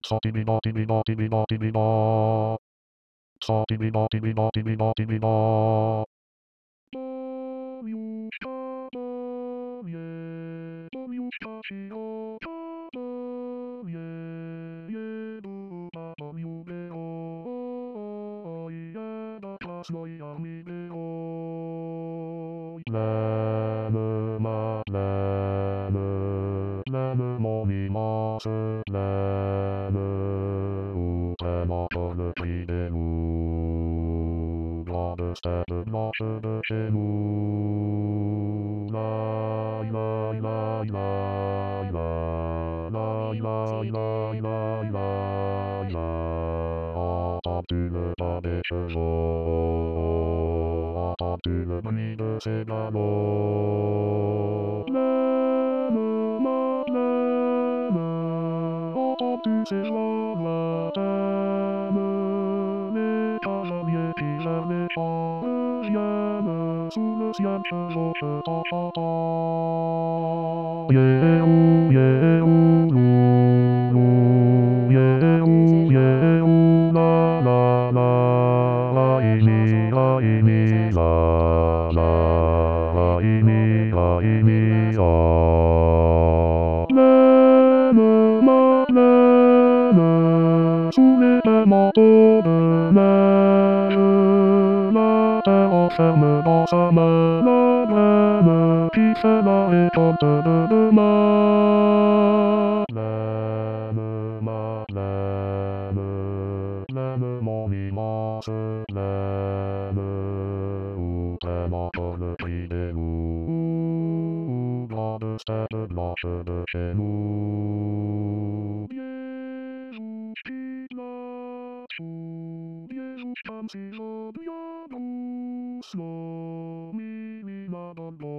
さティビバティビバティビバティビバさティビバティビバティビバティビバどういうしたどうえどういうしたしようたどうえどうだと夢をいやだかすごい闇でレムマレムレムも見ますレム手元のピデムガードステップのすぐチムライライライライラライライライライライラ当たってるだでしょ当たってるにでせだろレムマレム当たってせららてむねからみえきられたうやむするしやんしゅろしたはたイェウイェウルルイェウイェウラララライミライミララライミライミラレムマレムすねてまとるねラテアセムバサメラレムキセラエトトルルマレムマレムレムも見ますレム手元のピデムガードステップなするチェムJesus Pilatus, Jesus tam si robią, slow mi na